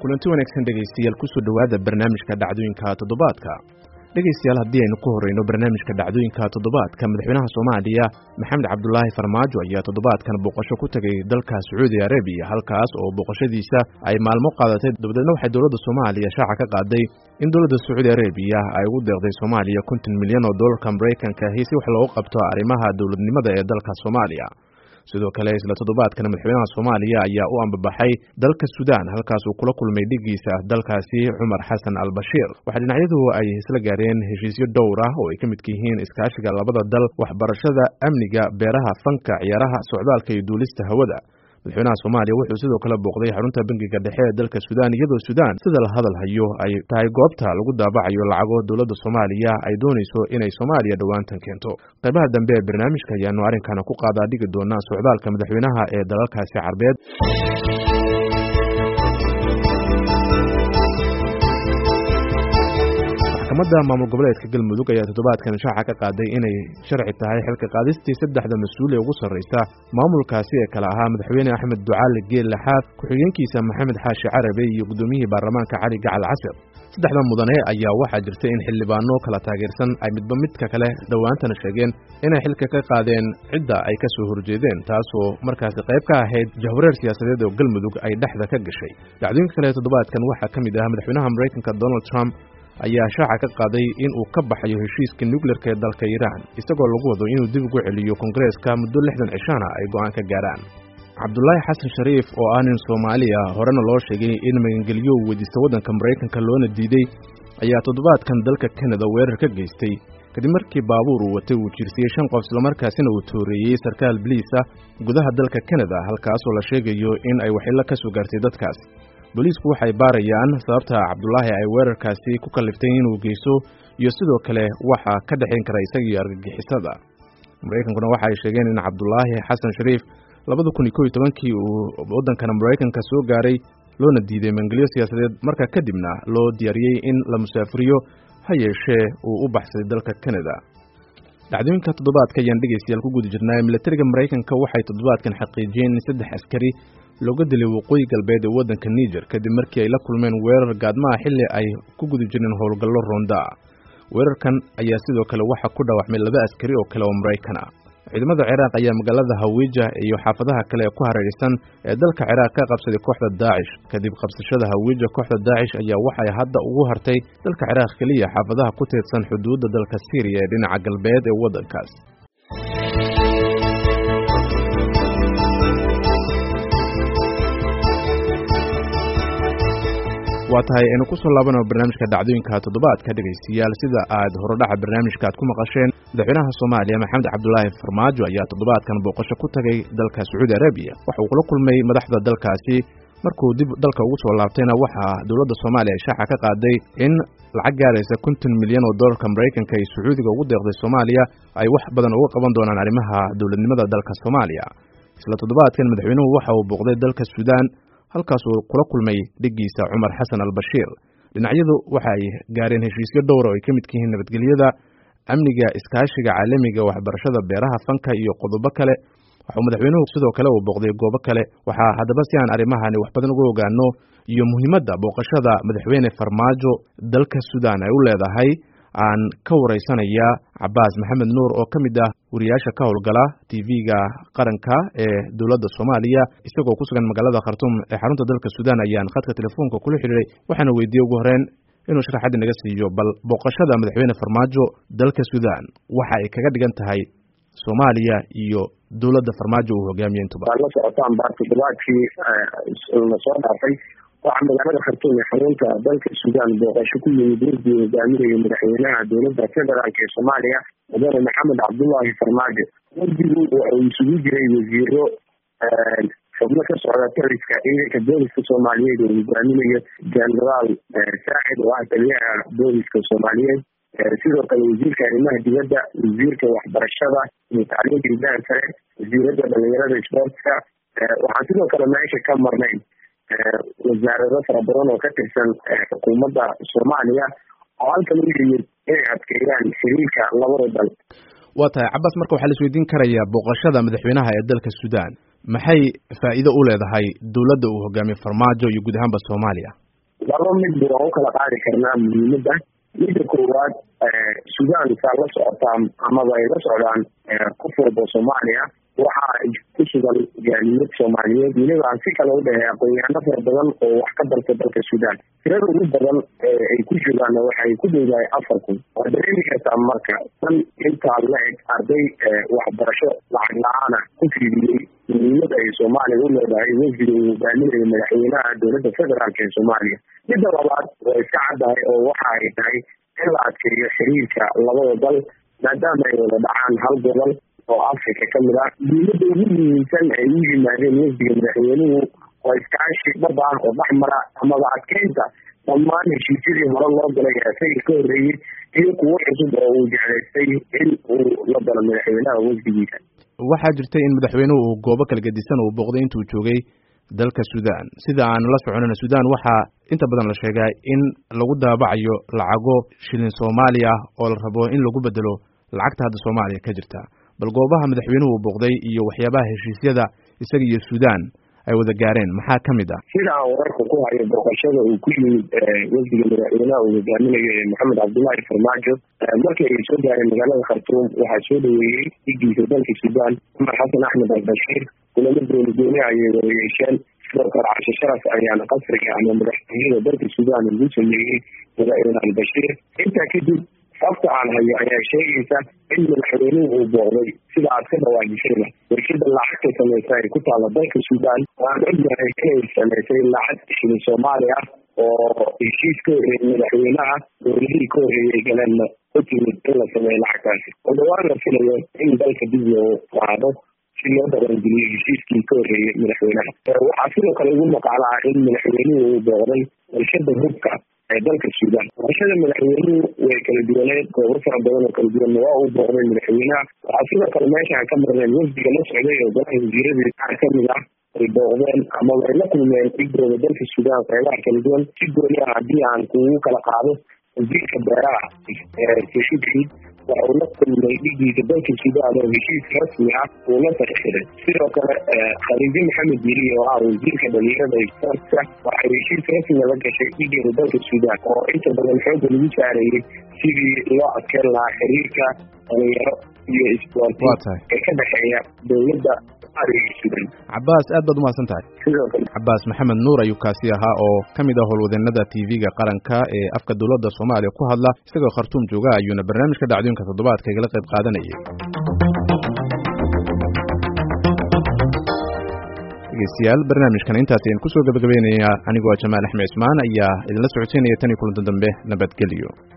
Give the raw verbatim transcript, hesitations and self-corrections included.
kulanti wanaagsan dhegaystayaal ku soo dhawaada barnaamijka dhacdooyinka toddobaadka dhegaystayaal haddii aynu ku horeyno barnaamijka dhacdooyinka toddobaadka madaxweynaha Soomaaliya Maxamed Cabdullaahi Farmaajo ayaa toddobaadkan booqasho ku tagay dalka Sacuudi Arabiya halkaas oo booqashadiisa ay maalmo qaadatay dowladna waxay dowladda Soomaaliya shaaca ka qaaday in dowladda Sacuudi Arabiya ay ugu deeqday Soomaaliya konton milyan oo dollarka Mareykanka ah si wax loogu qabto arrimaha dowladnimada ee dalka Soomaaliya sidoo kale isla toddobaadkan madaxweynaha Soomaaliya ayaa u ambabaxay dalka Suudaan halkaas uu kula kulmay dhigiisa dalkaasi Umar Xasan al-Bashir waxa dhinacyadu ay isla gaareen heshiisyo dhowr ah oo ay ka mid yihiin iskaashiga labada dal waxbarashada amniga beeraha fanka ciyaaraha socdaalka iyo duulista hawada madaxweynaha Soomaaliya wuxuu sidoo kale booqday xarunta bangiga dhexe ee dalka Suudaan iyadoo Suudaan sida la hadal hayo ay tahay goobta lagu daabacayo lacago dowladda Soomaaliya ay doonayso inay Soomaaliya dhawaantan keento qaybaha dambe ee barnaamijka ayaanu arrinkan ku qaadaa dhigi doona socdaalka madaxweynaha ee dalalkaasi Carbeed maxkamadda maamul goboleedka Galmudug ayaa toddobaadkan shaaca ka qaaday inay sharci tahay xilka qaadistii saddexda mas'uul ee ugu sarreysa maamulkaasi ee kala ahaa madaxweyne Axmed Ducaale Geelle Xaaf ku-xigeenkiisa Maxamed Xaashi Carabe iyo gudoomiyihii baarlamaanka Cali Gacal Casir saddexda mudane ayaa waxaa jirtay in xildhibaano kala taageersan ay midba midka kale dhawaantana sheegeen inay xilka ka qaadeen cidda ay ka soo horjeedeen taasoo markaasi qayb ka ahayd jahwareer siyaasadeed oo Galmudug ay dhexda ka gashay dhacdooyinka kale toddobaadkan waxaa ka mid ah madaxweynaha Mareykanka Donald Trump ayaa shaaca ka qaaday in uu ka baxayo heshiiska nuclearka ee dalka Iran isagoo lagu wado inuu dib ugu celiyo Koongareeska muddo lixdan cishaana ay go'aan ka gaaraan Cabdullaahi Xasan Shariif oo ah nin Soomaaliya horena loo sheegay in magangeliyo uu weydiistay waddanka Mareykanka loona diiday ayaa toddobaadkan dalka Canada weerar ka geystay kadib markii baabuur uu watay uu jirsiyey shan qof isla markaasina uu tooreeyey sarkaal biliis ah gudaha dalka Canada halkaasoo la sheegayo in ay waxyeello ka soo gaartay dadkaas booliisku waxay baarayaan sababta Cabdullaahi ay weerarkaasi ku kaliftay inuu geysto iyo sidoo kale waxa ka dhaxayn kara isaga iyo argagixisada Mareykankuna waxa ay sheegeen in Cabdullaahi Xasan Shariif labada kun iyo kow iyo toban-kii uu waddanka Mareykanka soo gaaray loona diiday mangaliyo siyaasadeed marka kadibna loo diyaariyay in la musaafiriyo ha yeeshee uu u baxsaday dalka Canada dhacdooyinka toddobaadka ayaan dhegaystayaal ku guda jirnaa militariga Mareykanka waxay toddobaadkan xaqiijiyeen in saddex askari looga dilay waqooyi galbeed ee waddanka Niger kadib markii ay la kulmeen weerar gaadmaha xilli ay ku guda jireen howlgallo ronda weerarkan ayaa sidoo kale waxa ku dhaawacmay laba askari oo kale oo Mareykan ah ciidamada Ciraaq ayaa magaalada Hawija iyo xaafadaha kale ee ku hareeraysan ee dalka Ciraaq ka qabsaday kooxda Daesh kadib qabsashada Hawija kooxda Daesh ayaa waxay hadda ugu hartay dalka Ciraaq kaliya xaafadaha ku teedsan xuduudda dalka Syria ee dhinaca galbeed ee waddankaas waa tahay aynu ku soo laabano barnaamijka dhacdooyinka toddobaadka dhegaystayaal sida aad horodhaca barnaamijka aad ku maqasheen madaxweynaha Soomaaliya Maxamed Cabdullaahi Farmaajo ayaa toddobaadkan booqasho ku tagay dalka Sacuudi Arabiya waxa uu kula kulmay madaxda dalkaasi markuu dib dalka ugu soo laabtayna waxa dowladda Soomaaliya shaaca ka qaaday in lacag gaaraysa konton milyan oo dollarka Mareykanka ay Sacuudiga ugu deeqday Soomaaliya ay wax badan uga qaban doonaan arrimaha dowladnimada dalka Soomaaliya isla toddobaadkan madaxweynuhu waxa uu booqday dalka Suudaan halkaas uu kula kulmay dhigiisa Umar Xasan al-Bashir dhinacyadu waxa ay gaareen heshiisyo dhowr oo ay ka mid yihiin nabadgelyada amniga iskaashiga caalamiga waxbarashada beeraha fanka iyo qodobo kale waxa madaxweynuhu sidoo kale uu booqday goobo kale waxa haddaba si aan arrimahani wax badan uga ogaano iyo muhiimadda booqashada madaxweyne Farmaajo dalka Suudaan ay u leedahay aan ka wareysanaya Cabbaas Maxamed Nuur oo ka mid ah wariyaasha ka howlgala T V-ga qaranka ee dowladda Soomaaliya isagoo ku sugan magaalada Khartoum ee xarunta dalka Suudaan ayaan khadka telefoonka kula xiriiray waxaana weydiiyay ugu horeen inuu sharaxaad naga siiyo bal booqashada madaxweyne Farmaajo dalka Suudaan waxa ay kaga dhigan tahay Soomaaliya iyo dowladda Farmaajo uu hogaamiyo intuba la socotaan baartidbaadkii la soo dhaafay waxaa magaalada Khartoum ee xarunta dalka Suudaan booqasho ku yimid wafdi hogaaminaya madaxweynaha dowladda federaalka ee Soomaaliya madaxweyne Maxamed Cabdullaahi Farmaajo wafdigu wuxuu isugu jiray wasiiro xubno ka socda taliska ciidanka booliska Soomaaliyeed oo hogaaminayo generaal Saaxid oo ah taliyaha booliska Soomaaliyeed sidoo kale wasiirka arrimaha dibadda wasiirka waxbarashada iyo tacliinta hidaha sare wasiirada dhalinyarada isboortiska waxaan sidoo kale meesha ka marnayn wasaarado fara badan oo ka tirsan xukuumadda Soomaaliya oo halkan u yimid inay adkeeyaan xiriirka labada dal waa tahay Cabbaas marka waxaa la isweydiin karayaa booqashada madaxweynaha ee dalka Suudaan maxay faa'iido u leedahay dowladda uu hogaamiyo Farmaajo iyo guud ahaanba Soomaaliya laba mid waan u kala qaadi karnaa muhiimadda. midda koowaad suudaan saa la socotaa amaba ay la socdaan qof walba soomaaliya waxaa ku sugan jaaliyad soomaaliyeed weliba aan si kale u dhahay aqoon-yahano fara badan oo wax ka barta dalka suudaan. tirada ugu badan ay ku joogaanna waxay ku dhowdahay afar kun. waa dareemi kartaa marka tan intaa la eg arday waxbarasho lacag la-aana ku fiidiyey muhiimad ay soomaaliya u leedahay wafdiga uu hogaaminayo madaxweynaha dowladda federaalk ee soomaaliya. midda labaad waa iska caddahay oo waxa ay tahay in la adkeeyo xiriirka labada dal maadaama ay wada dhacaan hal gobol oo africa ka mid ah. muhiimadda ugu muhiimsan ay u yimaadeen wafdiga madaxweynuhu waa iskaashi dhab ah oo dhexmara amaba adkeynta dhammaan heshiisyadii hore loo galay isaga ka horreeyey iyo kuwo cusub oo uu jeclaystay in uu la galo madaxweynaha wafdigiisa. waxaa jirtay in madaxweynuhu uu goobo kala gedisan uu booqday intuu joogay dalka suudaan. sida aan la soconana suudaan waxaa inta badan la sheegaa in lagu daabacayo lacago shilin soomaaliya oo la rabo in lagu bedelo lacagta hadda soomaaliya ka jirta. bal goobaha madaxweynuhu uu booqday iyo waxyaabaha heshiisyada isaga iyo suudaan ay wada gaareen maxaa ka mid ah? sida aan wararka ku hayo booqashada uu ku yimid wafdiga madaxweynaha uu hogaaminayo maxamed cabdullaahi farmaajo markii ay soo gaareen magaalada khartuum waxaa soo dhaweeyey dhigiisa dalka suudaan cumar xasan axmed albashiir. kulamo gooni gooni ayay wada yeesheen. sidoo kale cashe sharaf ayaana qasriga ama madaxtooyada dalka suudaan lagu sameeyey madaxweyne albashiir. intaa kadib sabta aan hayo ayaa sheegaysa in madaxweynuhu uu booqday sida aad ka dhawaajisayna warshada lacagta samaysa ay ku taalla dalka suudaan. waan ognahay inay samaysay lacag shilin soomaali ah oo heshiis ka horreeyey madaxweynaha dowladihii ka horreeyay galeenna ku timid in la sameeyo lacagtaasi oo dhawaan la filayo in dalka dib loo qaado si loo dhaqangeliyo heshiiskii ka horreeyey madaxweynaha. waxaa sidoo kale ugu maqaala ah in madaxweynuhu uu booqday warshada hubka ee dalka suudaan. warshada madaxweynuhu way kala duwaneed goobo fara badan oo kala duwanna waa uu booqday madaxweynaha. waxaa sidoo kale meeshaan ka marneen wafdiga la socday oo golaha wasiiradii qaar ka mid ah ay booqdeen amaba ay la kulmeen dhigdooda dalka suudaan qeybaha kala duwan. si gooni ah haddii aan kugu kala qaado wasiirka beeraha seshidki waxa uu la kulmay dhigiisa dalka suudaan oo heshiis rasmi ah uu la saxiixday. sidoo kale khaliijo maxamed yiri oo ah wasiirka dhalinyarada sportka waxay heshiis rasmi la gashay dhigeeda dalka suudaan oo inta badan xoogga lagu saarayay sidii loo adkeyn lahaa xiriirka dhalinyaro iyo sport ee ka dhexeeya dowladda suudaan. cabaas aad baad umahadsan tahay. sidoo kale cabaas maxamed nuur ayuu kaasi ahaa oo ka mid ah howlwadeenada t v-ga qaranka ee afka dowladda soomaaliya ku hadla isagoo khartuum jooga ayuuna barnaamijka dhacdooyinka toddobaadka igala qayb qaadanayay. dhegeystayaal barnaamijkan intaas ayaan kusoo gabagabaynayaa anigoo jamaal axmed cismaan ayaa idinla socodsiinaya tan iyo kulantan dambe nabadgelyo.